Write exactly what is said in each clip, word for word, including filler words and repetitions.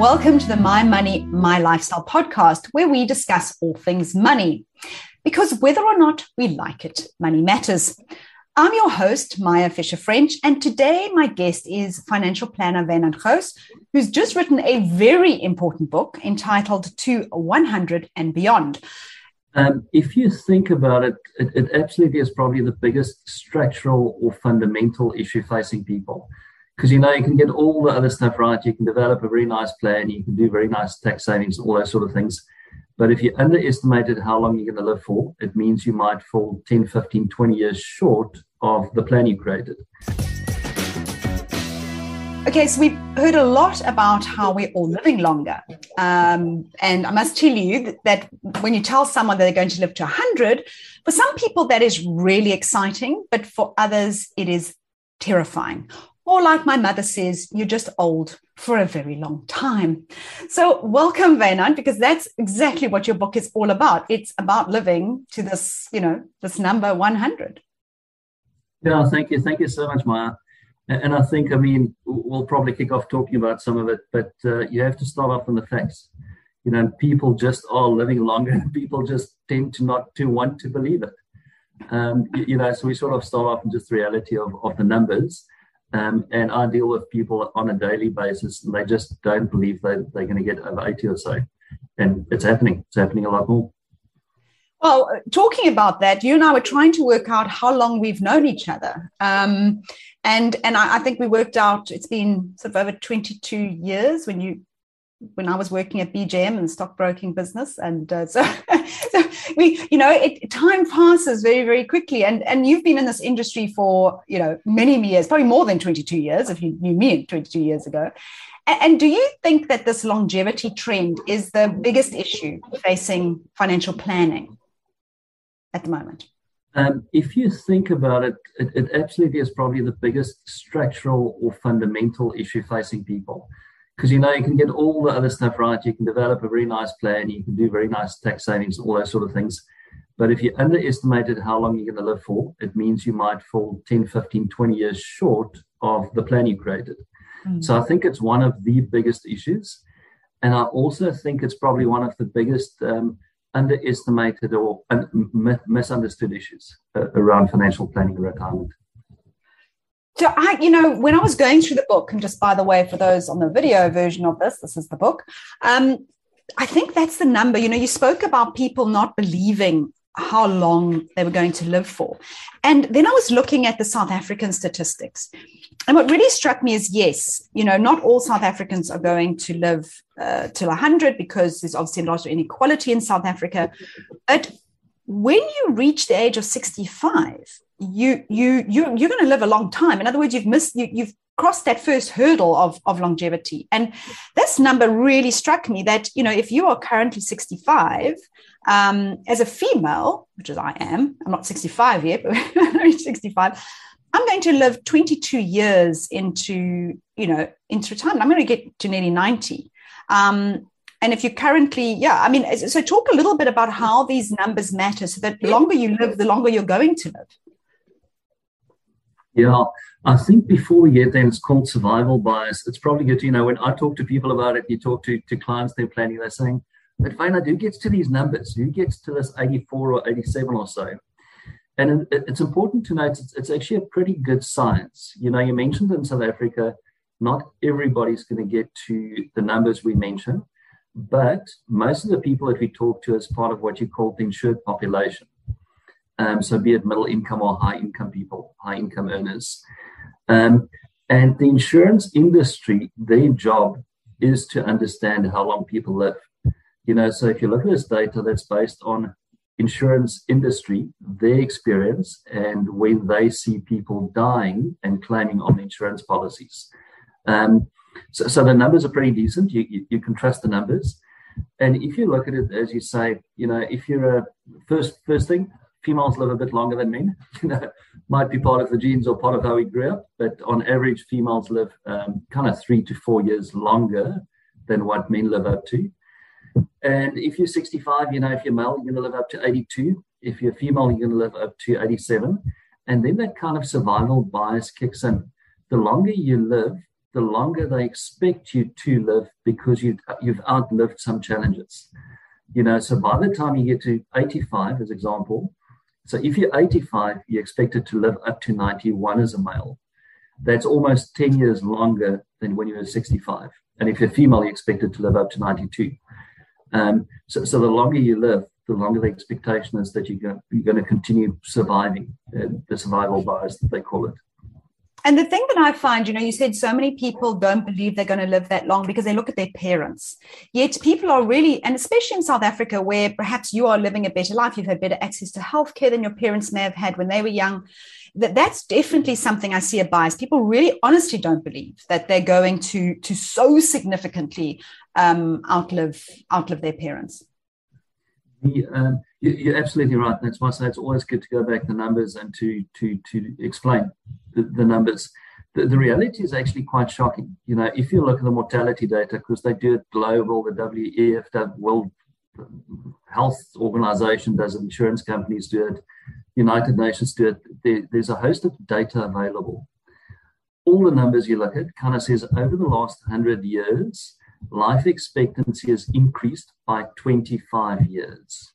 Welcome to the My Money, My Lifestyle podcast, where we discuss all things money. Because whether or not we like it, money matters. I'm your host, Maya Fisher-French, and today my guest is financial planner Wynand Gous, who's just written a very important book entitled To one hundred and Beyond. Um, if you think about it, it, it absolutely is probably the biggest structural or fundamental issue facing people. Because, you know, you can get all the other stuff right. You can develop a very nice plan. You can do very nice tax savings, all those sort of things. But if you underestimated how long you're going to live for, it means you might fall ten, fifteen, twenty years short of the plan you created. Okay, so we've heard a lot about how we're all living longer. Um, and I must tell you that, that when you tell someone that they're going to live to one hundred, for some people that is really exciting, but for others it is terrifying. Or like my mother says, you're just old for a very long time. So welcome, Wynand, because that's exactly what your book is all about. It's about living to this, you know, this number one hundred. Yeah, thank you. Thank you so much, Maya. And I think, I mean, we'll probably kick off talking about some of it, but uh, you have to start off on the facts. You know, people just are living longer. People just tend to not to want to believe it. Um, you, you know, so we sort of start off in just the reality of, of the numbers. Um, and I deal with people on a daily basis, and they just don't believe that they're going to get over eighty or so. And it's happening. It's happening a lot more. Well, talking about that, you and I were trying to work out how long we've known each other. Um, and and I, I think we worked out it's been sort of over twenty-two years when you when I was working at B J M in the stockbroking business. And uh, so, so we, you know, it, time passes very, very quickly. And, and you've been in this industry for, you know, many years, probably more than twenty-two years, if you knew me twenty-two years ago. And, and do you think that this longevity trend is the biggest issue facing financial planning at the moment? Um, if you think about it, it, it absolutely is probably the biggest structural or fundamental issue facing people. Because, you know, you can get all the other stuff right. You can develop a very nice plan. You can do very nice tax savings, all those sort of things. But if you underestimated how long you're going to live for, it means you might fall ten, fifteen, twenty years short of the plan you created. Mm-hmm. So I think it's one of the biggest issues. And I also think it's probably one of the biggest um, underestimated or un- misunderstood issues uh, around financial planning and retirement. So I, you know, when I was going through the book, and just by the way, for those on the video version of this, this is the book. Um, I think that's the number. You know, you spoke about people not believing how long they were going to live for. And then I was looking at the South African statistics. And what really struck me is, yes, you know, not all South Africans are going to live uh, till one hundred because there's obviously a lot of inequality in South Africa. But when you reach the age of sixty-five, you you you you're going to live a long time. In other words, you've missed you, you've crossed that first hurdle of of longevity. And this number really struck me that, you know, if you are currently sixty-five, um, as a female, which is I am, I'm not sixty-five yet, but I'm sixty-five, I'm going to live twenty-two years into, you know, into retirement. I'm going to get to nearly ninety. Um, And if you currently, yeah, I mean, so talk a little bit about how these numbers matter so that the longer you live, the longer you're going to live. Yeah, I think before we get there, it's called survival bias. It's probably good to, you know, when I talk to people about it, you talk to, to clients, they're planning, they're saying, but Wynand, who gets to these numbers? Who gets to this eighty-four or eighty-seven or so? And it, it's important to note it's, it's actually a pretty good science. You know, you mentioned in South Africa, not everybody's going to get to the numbers we mentioned. But most of the people that we talk to as part of what you call the insured population, um, so be it middle income or high income people, high income earners, um, and the insurance industry, their job is to understand how long people live. You know, so if you look at this data that's based on insurance industry, their experience, and when they see people dying and claiming on insurance policies. Um, So, so the numbers are pretty decent. You, you you can trust the numbers. And if you look at it, as you say, you know, if you're a first first thing, females live a bit longer than men. You know, might be part of the genes or part of how we grew up. But on average, females live um, kind of three to four years longer than what men live up to. And if you're sixty-five, you know, if you're male, you're going to live up to eighty-two. If you're female, you're going to live up to eighty-seven. And then that kind of survival bias kicks in. The longer you live, the longer they expect you to live because you, you've outlived some challenges. You know, so by the time you get to eighty-five, as example, so if you're eighty-five, you're expected to live up to ninety-one as a male. That's almost ten years longer than when you were sixty-five. And if you're female, you're expected to live up to ninety-two. Um, so, so the longer you live, the longer the expectation is that you're going, you're going to continue surviving, uh, the survival bias that they call it. And the thing that I find, you know, you said so many people don't believe they're going to live that long because they look at their parents. Yet people are really, and especially in South Africa, where perhaps you are living a better life, you've had better access to healthcare than your parents may have had when they were young. That that's definitely something I see a bias. People really honestly don't believe that they're going to, to so significantly um, outlive outlive their parents. The, um, you, you're absolutely right. That's why I say it's always good to go back the numbers and to to to explain the, the numbers. The, the reality is actually quite shocking. You know, if you look at the mortality data, because they do it global, the W E F, the World Health Organization does it, insurance companies do it, United Nations do it. There, there's a host of data available. All the numbers you look at kind of says over the last one hundred years, life expectancy has increased by twenty-five years.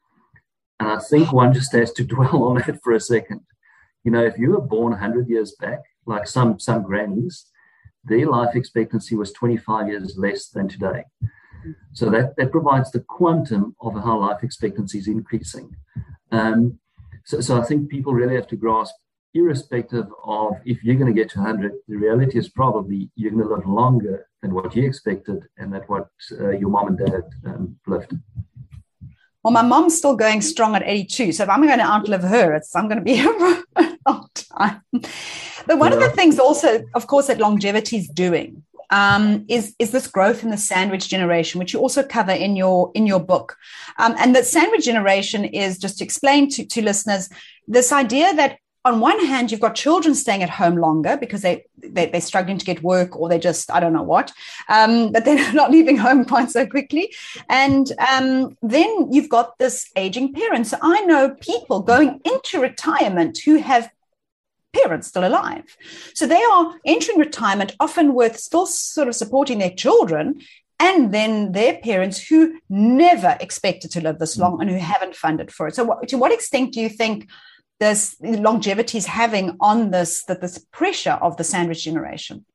And I think one just has to dwell on that for a second. You know, if you were born one hundred years back, like some, some grannies, their life expectancy was twenty-five years less than today. So that, that provides the quantum of how life expectancy is increasing. Um, so, so I think people really have to grasp, irrespective of if you're going to get to one hundred, the reality is probably you're going to live longer than what you expected and that what uh, your mom and dad um, lived. Well, my mom's still going strong at eighty-two. So if I'm going to outlive her, it's, I'm going to be here for a long time. But one yeah. of the things also, of course, that longevity is doing um, is, is this growth in the sandwich generation, which you also cover in your in your book. Um, and the sandwich generation is, just to explain to, to listeners, this idea that on one hand, you've got children staying at home longer because they, they, they're struggling to get work, or they just, I don't know what, um, but they're not leaving home quite so quickly. And um, then you've got this aging parents. So I know people going into retirement who have parents still alive. So they are entering retirement often with still sort of supporting their children, and then their parents who never expected to live this long and who haven't funded for it. So what, to what extent do you think this longevity is having on this, that this pressure of the sandwich generation?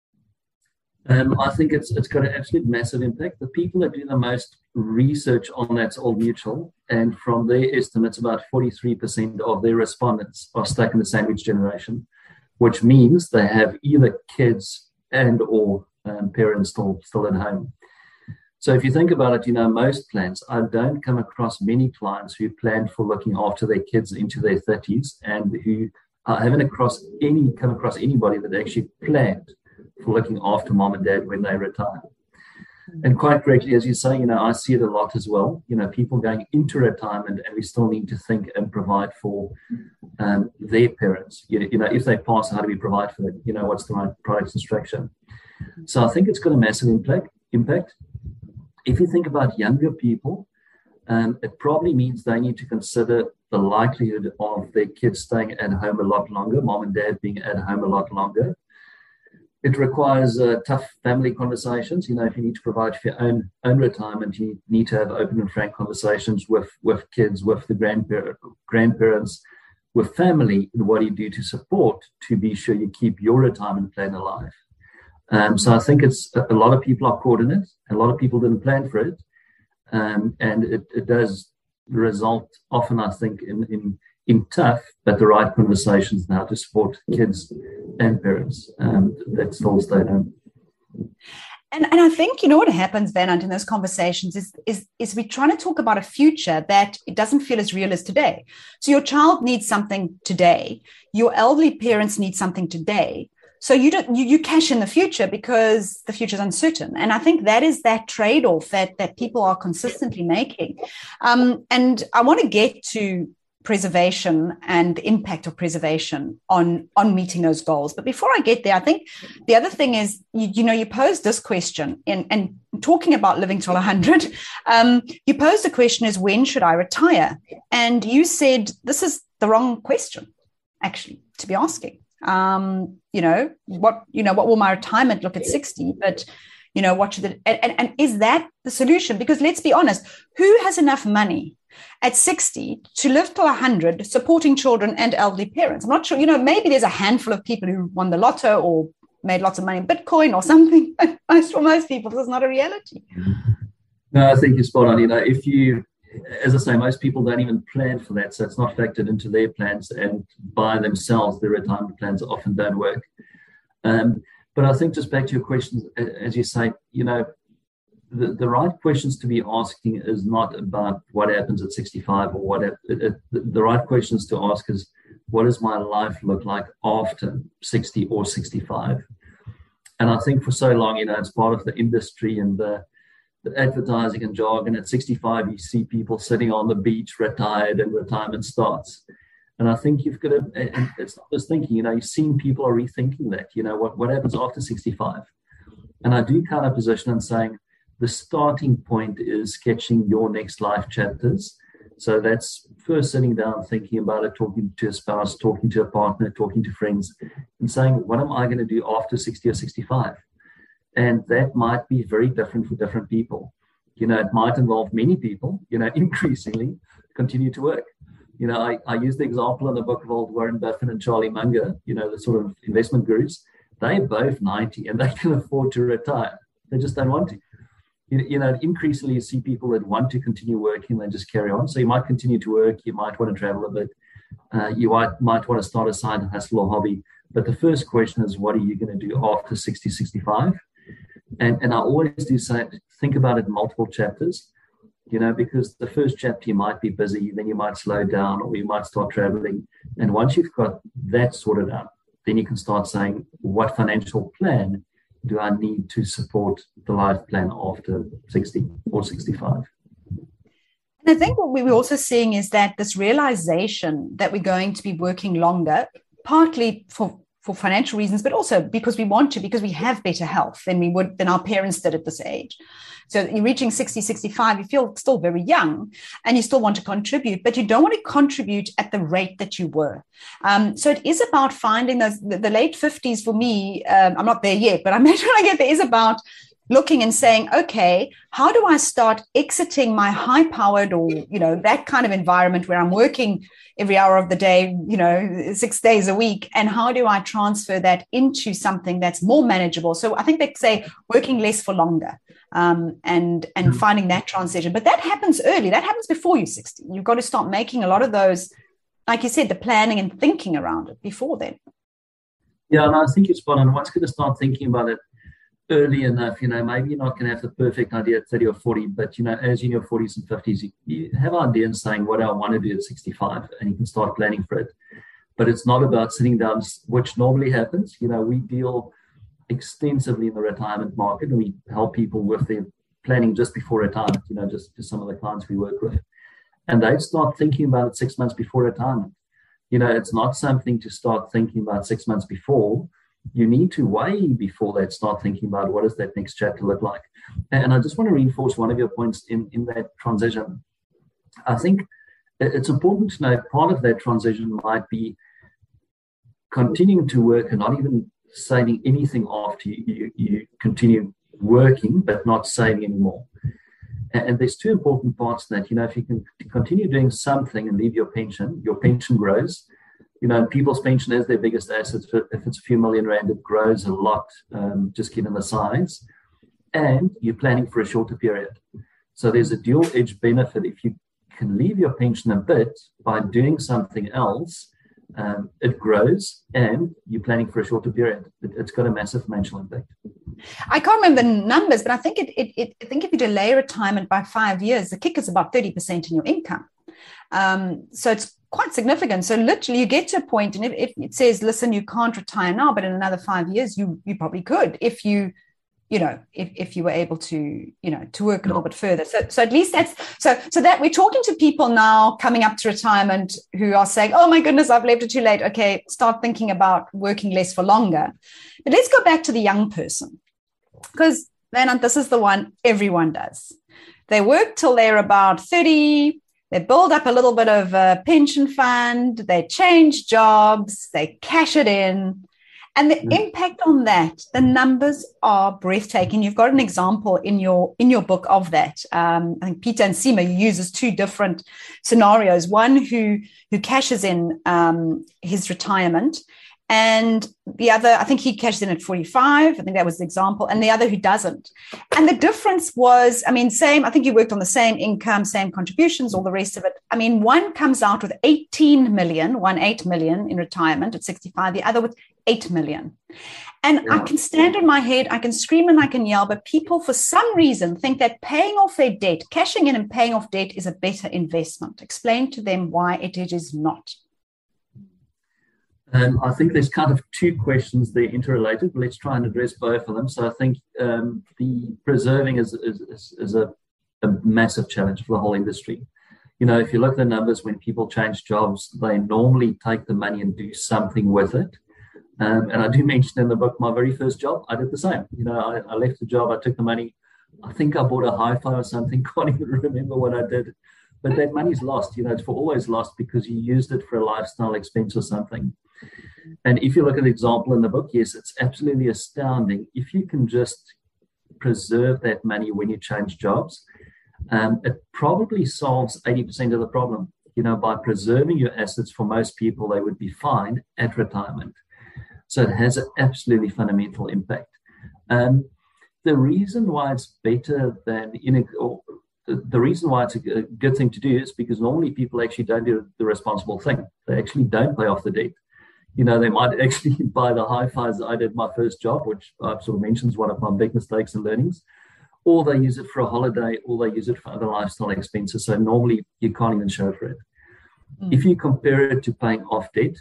Um, I think it's it's got an absolute massive impact. The people that do the most research on that's Old Mutual, and from their estimates, about forty-three percent of their respondents are stuck in the sandwich generation, which means they have either kids and or um, parents still, still at home. So if you think about it, you know, most plans, I don't come across many clients who plan for looking after their kids into their thirties, and who I haven't across any come across anybody that actually planned for looking after mom and dad when they retire. And quite correctly, as you say, you know, I see it a lot as well. You know, people going into retirement, and we still need to think and provide for um, their parents. You, you know, if they pass, how do we provide for them? You know, what's the right products and structure? So I think it's got a massive impact. Impact. If you think about younger people, um, it probably means they need to consider the likelihood of their kids staying at home a lot longer, mom and dad being at home a lot longer. It requires uh, tough family conversations. You know, if you need to provide for your own own retirement, you need to have open and frank conversations with, with kids, with the grandparent, grandparents, with family, and what do you do to support to be sure you keep your retirement plan alive. Um, so I think it's a lot of people are caught in it. A lot of people didn't plan for it. Um, and it, it does result often, I think, in, in in tough but the right conversations now to support kids and parents um, that still stay home. And, and I think, you know, what happens, Wynand, in those conversations is, is, is we're trying to talk about a future that it doesn't feel as real as today. So your child needs something today. Your elderly parents need something today. So you don't you, you cash in the future because the future is uncertain. And I think that is that trade-off that, that people are consistently making. Um, and I want to get to preservation and the impact of preservation on, on meeting those goals. But before I get there, I think the other thing is, you, you know, you posed this question in, and talking about living till one hundred, um, you posed the question is, when should I retire? And you said, this is the wrong question, actually, to be asking. Um, you know, what, you know, what will my retirement look at sixty? But, you know, what should the, and, and is that the solution? Because let's be honest, who has enough money at sixty to live till one hundred, supporting children and elderly parents? I'm not sure, you know, maybe there's a handful of people who won the lotto or made lots of money in Bitcoin or something. But most, for most people, this is not a reality. No, I think you're spot on. You know, if you, as I say, most people don't even plan for that. So it's not factored into their plans, and by themselves, their retirement plans often don't work. Um, but I think just back to your questions, as you say, you know, the, the right questions to be asking is not about what happens at sixty-five or what, it, it, the right questions to ask is, what does my life look like after sixty or sixty-five? And I think for so long, you know, it's part of the industry and the, the advertising and jargon. At sixty-five, you see people sitting on the beach, retired, and retirement starts. And I think you've got to, and it's not just thinking, you know, you've seen people are rethinking that, you know, what, what happens after sixty-five? And I do kind of position and saying the starting point is sketching your next life chapters. So that's first sitting down, thinking about it, talking to a spouse, talking to a partner, talking to friends, and saying, what am I going to do after sixty or sixty-five? And that might be very different for different people. You know, it might involve many people, you know, increasingly continue to work. You know, I, I use the example in the book of old Warren Buffett and Charlie Munger, you know, the sort of investment gurus. They're both ninety and they can afford to retire. They just don't want to. You, you know, increasingly you see people that want to continue working, they just carry on. So you might continue to work, you might want to travel a bit, uh, you might, might want to start a side hustle or hobby. But the first question is, what are you going to do after sixty, sixty-five? And, and I always do say, think about it in multiple chapters. You know, because the first chapter you might be busy, then you might slow down or you might start traveling. And once you've got that sorted out, then you can start saying, what financial plan do I need to support the life plan after sixty or sixty-five? And I think what we we're also seeing is that this realization that we're going to be working longer, partly for for financial reasons, but also because we want to, because we have better health than we would, than our parents did at this age. So you're reaching sixty, sixty-five, you feel still very young and you still want to contribute, but you don't want to contribute at the rate that you were. Um, so it is about finding those, the, the late fifties for me, um, I'm not there yet, but I'm trying to get there, is about looking and saying, okay, how do I start exiting my high-powered or, you know, that kind of environment where I'm working every hour of the day, you know, six days a week, and how do I transfer that into something that's more manageable? So I think they say working less for longer, um, and and finding that transition. But that happens early. That happens before you're sixty. You've got to start making a lot of those, like you said, the planning and thinking around it before then. Yeah, and I think it's spot on. One's going to start thinking about it early enough. You know, maybe you're not going to have the perfect idea at thirty or forty, but, you know, as in your forties and fifties, you, you have ideas saying, what do I want to do at sixty-five? And you can start planning for it. But it's not about sitting down, which normally happens. You know, we deal extensively in the retirement market, and we help people with their planning just before retirement, you know, just to some of the clients we work with. And they start thinking about it six months before retirement. You know, it's not something to start thinking about six months before. You need to way before that start thinking about what does that next chapter look like. And I just want to reinforce one of your points in, in that transition. I think it's important to know part of that transition might be continuing to work and not even saving anything after you, you, you continue working, but not saving anymore. And, and there's two important parts to that. You know, if you can continue doing something and leave your pension, your pension grows. You know, people's pension is their biggest asset. If it's a few million rand, it grows a lot, um, just given the size. And you're planning for a shorter period. So there's a dual-edged benefit. If you can leave your pension a bit by doing something else, um, it grows and you're planning for a shorter period. It, it's got a massive financial impact. I can't remember the numbers, but I think it, it, it, I think if you delay retirement by five years, the kick is about thirty percent in your income. Um, so it's quite significant. So literally you get to a point, and if, if it says, listen, you can't retire now, but in another five years, you you probably could if you, you know, if, if you were able to, you know, to work a little bit further. So so at least that's, so so that we're talking to people now coming up to retirement who are saying, oh my goodness, I've left it too late. Okay, start thinking about working less for longer. But let's go back to the young person, because then this is the one everyone does. They work till they're about thirty, they build up a little bit of a pension fund, they change jobs, they cash it in. And the mm. impact on that, the numbers are breathtaking. You've got an example in your in your book of that. Um, I think Peter Nsima uses two different scenarios. One who who cashes in um, his retirement, and the other, I think he cashed in at forty-five. I think that was the example. And the other who doesn't. And the difference was, I mean, same, I think you worked on the same income, same contributions, all the rest of it. I mean, one comes out with eighteen million, one, eight million in retirement at sixty-five, the other with eight million. And yeah. I can stand on my head, I can scream and I can yell, but people for some reason think that paying off their debt, cashing in and paying off debt is a better investment. Explain to them why it is not. Um, I think there's kind of two questions there interrelated. Let's try and address both of them. So I think um, the preserving is, is, is a, a massive challenge for the whole industry. You know, if you look at the numbers, when people change jobs, they normally take the money and do something with it. Um, and I do mention in the book, my very first job, I did the same. You know, I, I left the job, I took the money. I think I bought a hi-fi or something. Can't even remember what I did. But that money's lost. You know, it's for always lost because you used it for a lifestyle expense or something. And if you look at the example in the book, yes, it's absolutely astounding. If you can just preserve that money when you change jobs, um, it probably solves eighty percent of the problem. You know, by preserving your assets, for most people, they would be fine at retirement. So it has an absolutely fundamental impact. Um, the reason why it's better than, in a, or the, the reason why it's a good thing to do is because normally people actually don't do the responsible thing. They actually don't pay off the debt. You know, they might actually buy the hi-fis that I did my first job, which I sort of mentions one of my big mistakes and learnings, or they use it for a holiday, or they use it for other lifestyle expenses. So normally you can't even show for it. Mm. If you compare it to paying off debt,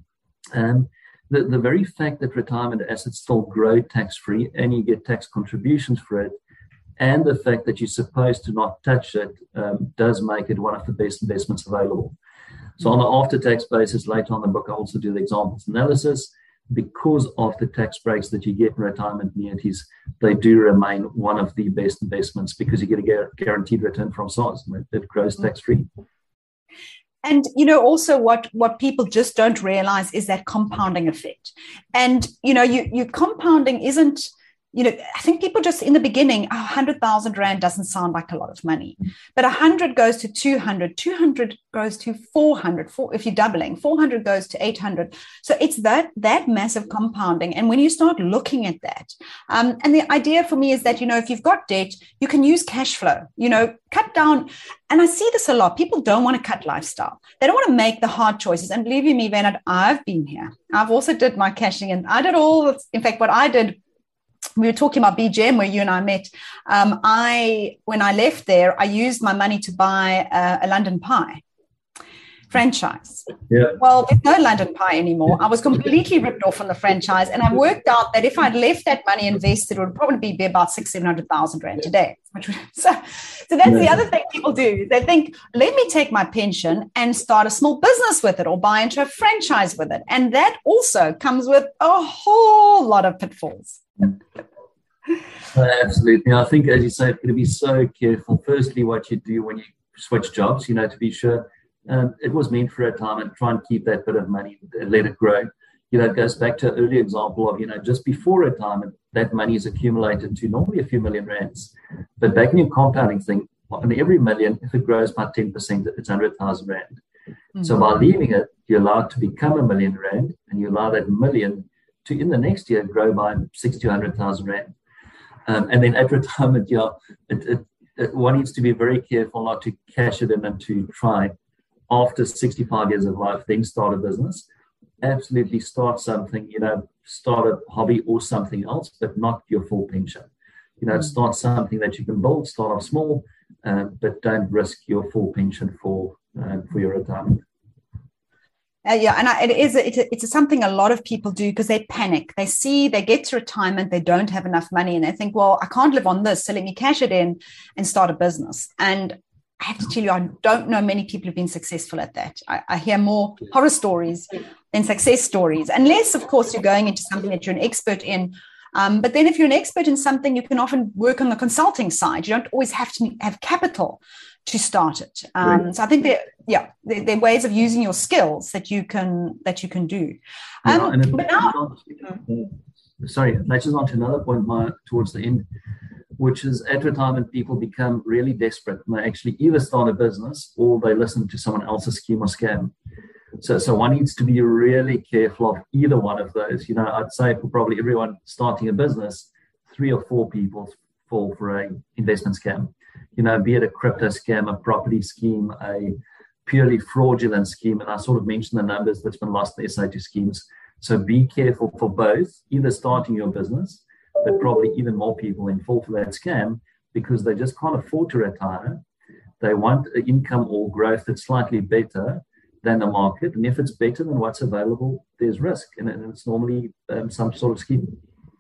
um, the, the very fact that retirement assets still grow tax-free and you get tax contributions for it, and the fact that you're supposed to not touch it um, does make it one of the best investments available. So on the after-tax basis, later on in the book, I also do the examples analysis. Because of the tax breaks that you get in retirement annuities, they do remain one of the best investments because you get a guaranteed return from S A R S. It grows tax-free. And, you know, also what, what people just don't realize is that compounding effect. And, you know, you, you compounding isn't, you know, I think people just in the beginning, oh, one hundred thousand Rand doesn't sound like a lot of money, but one hundred goes to two hundred, two hundred goes to four hundred, four, if you're doubling, four hundred goes to eight hundred. So it's that, that massive compounding. And when you start looking at that, um, and the idea for me is that, you know, if you've got debt, you can use cash flow, you know, cut down. And I see this a lot. People don't want to cut lifestyle. They don't want to make the hard choices. And believe you me, Bernard, I've been here. I've also did my cashing in. I did all, in fact, what I did, we were talking about B G M where you and I met. Um, I, when I left there, I used my money to buy uh, a London Pie franchise. Yeah. Well, there's no London Pie anymore. I was completely ripped off on the franchise, and I worked out that if I'd left that money invested, it would probably be about six, seven hundred thousand Rand today. Which, so, so that's yeah. the other thing people do. They think, let me take my pension and start a small business with it, or buy into a franchise with it, and that also comes with a whole lot of pitfalls. Uh, absolutely. I think, as you say, you've got to be so careful. Firstly, what you do when you switch jobs, you know, to be sure um, it was meant for retirement. Try and keep that bit of money, let it grow. You know, it goes back to an earlier example of, you know, just before retirement, that money is accumulated to normally a few million rands. But back in your compounding thing, on every million, if it grows by ten percent, it's one hundred thousand Rand. Mm-hmm. So by leaving it, you're allowed to become a million Rand, and you allow that million to, in the next year, grow by sixty to one hundred thousand Rand. Um, and then at retirement, yeah, it, it, it, one needs to be very careful not to cash it in and to try, after sixty-five years of life, then start a business. Absolutely start something, you know, start a hobby or something else, but not your full pension. You know, start something that you can build, start off small, uh, but don't risk your full pension for uh, for your retirement. Uh, yeah, and I, it is it's, a, it's a something a lot of people do because they panic. They see, they get to retirement, they don't have enough money, and they think, well, I can't live on this, so let me cash it in and start a business. And I have to tell you, I don't know many people who've been successful at that. I, I hear more horror stories than success stories, unless, of course, you're going into something that you're an expert in. Um, but then if you're an expert in something, you can often work on the consulting side. You don't always have to have capital to start it. Um, right. So I think there, yeah, there, there are ways of using your skills that you can that you can do. Um, yeah, and but now, on, sorry, that is on to another point my, towards the end, which is at retirement, people become really desperate and they actually either start a business or they listen to someone else's scheme or scam. So, so one needs to be really careful of either one of those. You know, I'd say for probably everyone starting a business, three or four people fall for a investment scam. You know, be it a crypto scam, a property scheme, a purely fraudulent scheme. And I sort of mentioned the numbers that's been lost in the S A to schemes. So be careful for both, either starting your business, but probably even more people then fall for that scam because they just can't afford to retire. They want an income or growth that's slightly better than the market. And if it's better than what's available, there's risk. And it's normally um, some sort of scheme.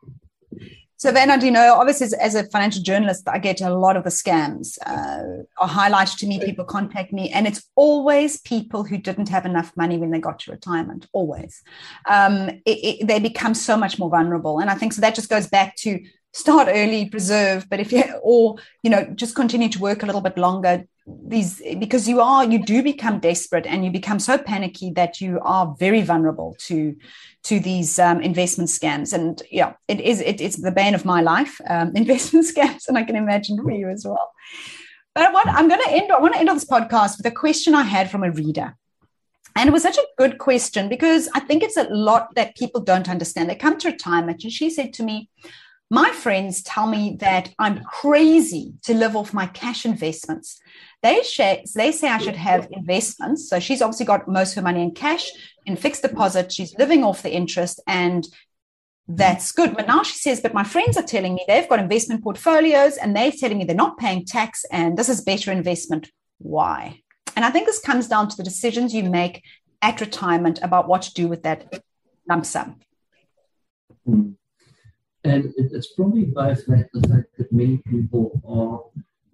So, Werner, you know, obviously as, as a financial journalist, I get a lot of the scams uh, are highlighted to me. People contact me, and it's always people who didn't have enough money when they got to retirement, always. Um, it, it, they become so much more vulnerable. And I think so that just goes back to start early, preserve, but if you, or, you know, just continue to work a little bit longer, these, because you are, you do become desperate and you become so panicky that you are very vulnerable to, to these um, investment scams. And yeah, it is, it, it's the bane of my life, um, investment scams. And I can imagine for you as well. But what I'm going to end, I want to end on this podcast with a question I had from a reader. And it was such a good question because I think it's a lot that people don't understand. They come to retirement and she said to me, my friends tell me that I'm crazy to live off my cash investments. They, sh- they say I should have investments. So she's obviously got most of her money in cash, in fixed deposit. She's living off the interest, and that's good. But now she says, but my friends are telling me they've got investment portfolios and they're telling me they're not paying tax and this is better investment. Why? And I think this comes down to the decisions you make at retirement about what to do with that lump sum. Mm. And it's probably both that the fact that many people are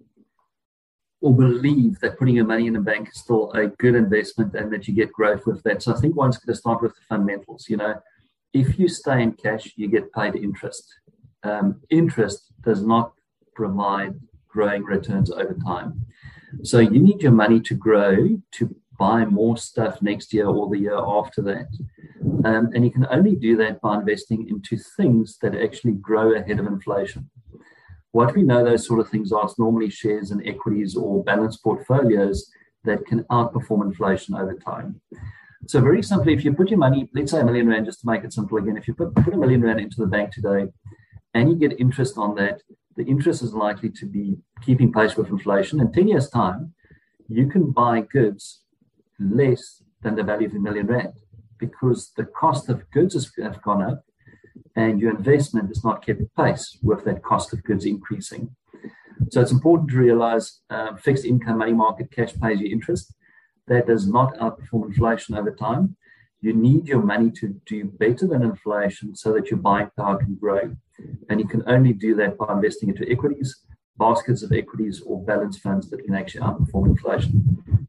or believe that putting your money in a bank is still a good investment and that you get growth with that. So I think one's going to start with the fundamentals. You know, if you stay in cash, you get paid interest. Um, interest does not provide growing returns over time. So you need your money to grow to buy more stuff next year or the year after that. Um, and you can only do that by investing into things that actually grow ahead of inflation. What we know those sort of things are normally shares and equities or balanced portfolios that can outperform inflation over time. So very simply, if you put your money, let's say a million rand, just to make it simple again, if you put, put a million rand into the bank today and you get interest on that, the interest is likely to be keeping pace with inflation. In ten years' time, you can buy goods less than the value of a million rand because the cost of goods has, have gone up and your investment has not kept pace with that cost of goods increasing. So it's important to realize uh, fixed income money market cash pays you interest. That does not outperform inflation over time. You need your money to do better than inflation so that your buying power can grow. And you can only do that by investing into equities, baskets of equities, or balanced funds that can actually outperform inflation.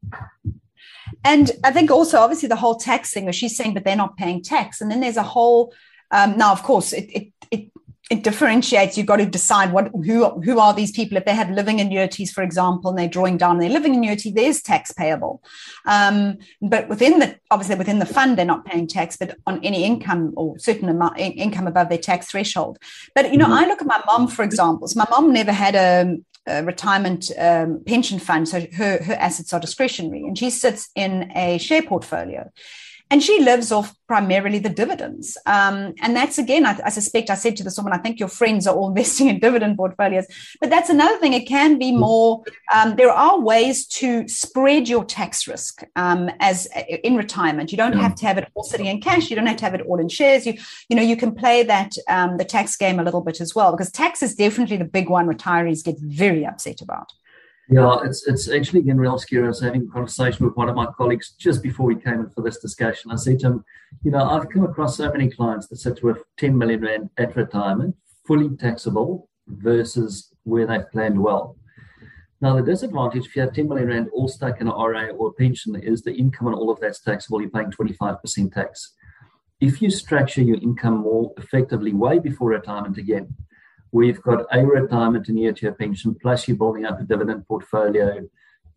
And I think also, obviously, the whole tax thing where she's saying, but they're not paying tax. And then there's a whole, um, now, of course, it, it, it, it differentiates. You've got to decide what who who are these people. If they have living annuities, for example, and they're drawing down their living annuity, there's tax payable. Um, but within the, obviously within the fund, they're not paying tax, but on any income or certain amount income above their tax threshold. But, you know, mm-hmm. I look at my mom, for example. So my mom never had a, a retirement um, pension fund, so her, her assets are discretionary, and she sits in a share portfolio. And she lives off primarily the dividends. Um, and that's, again, I, I suspect I said to this woman, I think your friends are all investing in dividend portfolios. But that's another thing. It can be more, um, there are ways to spread your tax risk um, as in retirement. You don't yeah. have to have it all sitting in cash. You don't have to have it all in shares. You, you know, you can play that, um, the tax game a little bit as well, because tax is definitely the big one retirees get very upset about. Yeah, it's it's actually, again, real scary. I was having a conversation with one of my colleagues just before we came in for this discussion. I said to him, you know, I've come across so many clients that sit with ten million rand at retirement, fully taxable, versus where they've planned well. Now, the disadvantage, if you have ten million rand all stuck in an R A or a pension, is the income and all of that's taxable. You're paying twenty-five percent tax. If you structure your income more effectively way before retirement, again, we've got a retirement and year to your pension, plus you're building up a dividend portfolio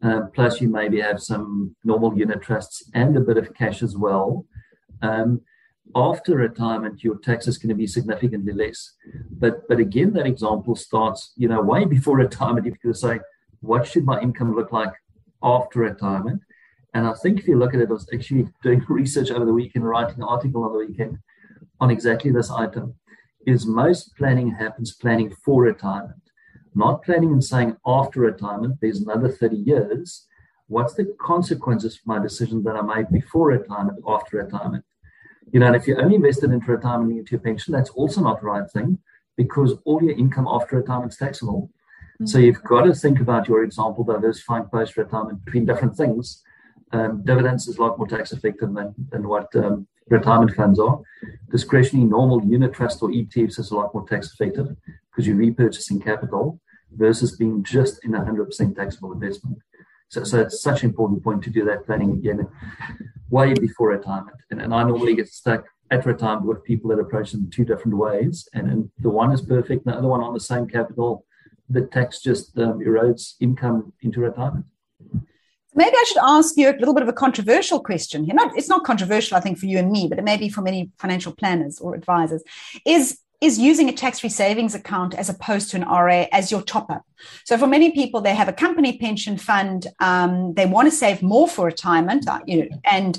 Um, plus, you maybe have some normal unit trusts and a bit of cash as well. Um, after retirement, your tax is going to be significantly less. But but again, that example starts, you know, way before retirement. If you could say, what should my income look like after retirement? And I think if you look at it, I was actually doing research over the weekend, writing an article on the weekend on exactly this item, is most planning happens planning for retirement. Not planning and saying after retirement, there's another thirty years. What's the consequences for my decision that I made before retirement, after retirement? You know, and if you're only invested into retirement and into your pension, that's also not the right thing because all your income after retirement is taxable. Mm-hmm. So you've got to think about your example, diversifying post-retirement between different things. Um, dividends is a lot more tax effective than, than what um, retirement funds are. Discretionary normal unit trust or E T Fs is a lot more tax effective because you're repurchasing capital versus being just in a one hundred percent taxable investment. So, so it's such an important point to do that planning again way before retirement. And, and I normally get stuck at retirement with people that approach them in two different ways. And, and the one is perfect, the other one on the same capital, the tax just um, erodes income into retirement. Maybe I should ask you a little bit of a controversial question here. Not, it's not controversial, I think, for you and me, but it may be for many financial planners or advisors. Is is using a tax-free savings account as opposed to an R A as your top-up. So for many people, they have a company pension fund. Um, they want to save more for retirement, uh, you know, and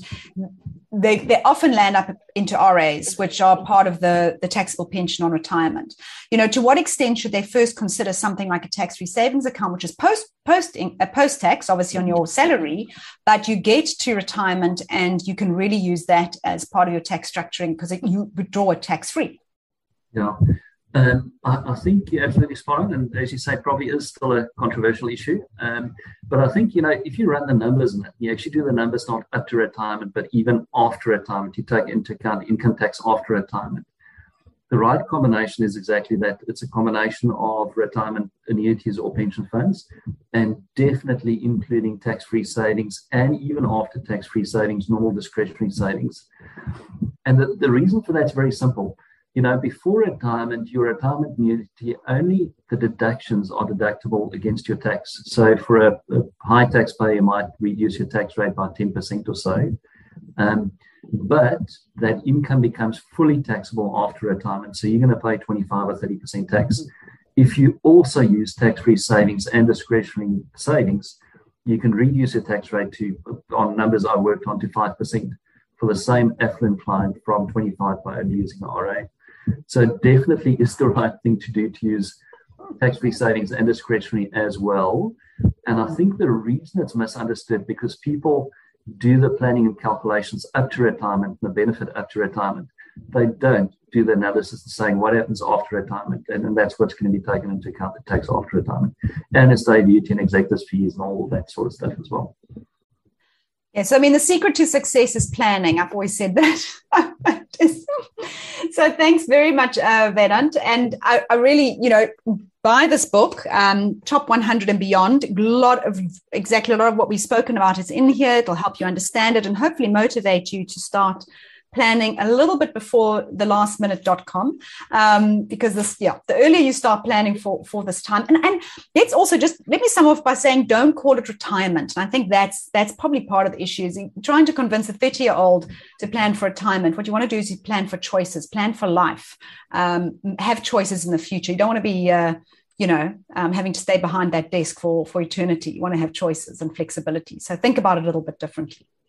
they, they often land up into R As, which are part of the, the taxable pension on retirement. You know, to what extent should they first consider something like a tax-free savings account, which is post post uh, post-tax, obviously on your salary, but you get to retirement and you can really use that as part of your tax structuring because you withdraw it tax-free. Yeah, um, I, I think you're absolutely spot on, and as you say, probably is still a controversial issue. Um, but I think, you know, if you run the numbers in it, you actually do the numbers not up to retirement, but even after retirement, you take into account income tax after retirement. The right combination is exactly that. It's a combination of retirement annuities or pension funds, and definitely including tax-free savings, and even after tax-free savings, normal discretionary savings. And the, the reason for that is very simple. You know, before retirement, your retirement annuity, only the deductions are deductible against your tax. So for a, a high taxpayer, you might reduce your tax rate by ten percent or so. Um, but that income becomes fully taxable after retirement. So you're going to pay twenty-five or thirty percent tax. If you also use tax-free savings and discretionary savings, you can reduce your tax rate to, on numbers I worked on, to five percent for the same affluent client from twenty-five by only using an R A. So definitely is the right thing to do to use tax-free savings and discretionary as well. And I think the reason it's misunderstood because people do the planning and calculations up to retirement, the benefit up to retirement. They don't do the analysis of saying what happens after retirement. And, and that's what's going to be taken into account, the tax after retirement. And estate duty and executors fees and all that sort of stuff as well. Yes, I mean, the secret to success is planning. I've always said that. So thanks very much, uh, Vedant. And I, I really, you know, buy this book, um, Top one hundred and Beyond. A lot of, exactly a lot of what we've spoken about is in here. It'll help you understand it and hopefully motivate you to start planning a little bit before the last minute dot com, um, because this, yeah, the earlier you start planning for, for this time. And, and let's also just, let me sum off by saying, don't call it retirement. And I think that's, that's probably part of the issue is trying to convince a thirty year old to plan for retirement. What you want to do is you plan for choices, plan for life, um, have choices in the future. You don't want to be, uh, you know, um, having to stay behind that desk for, for eternity. You want to have choices and flexibility. So think about it a little bit differently.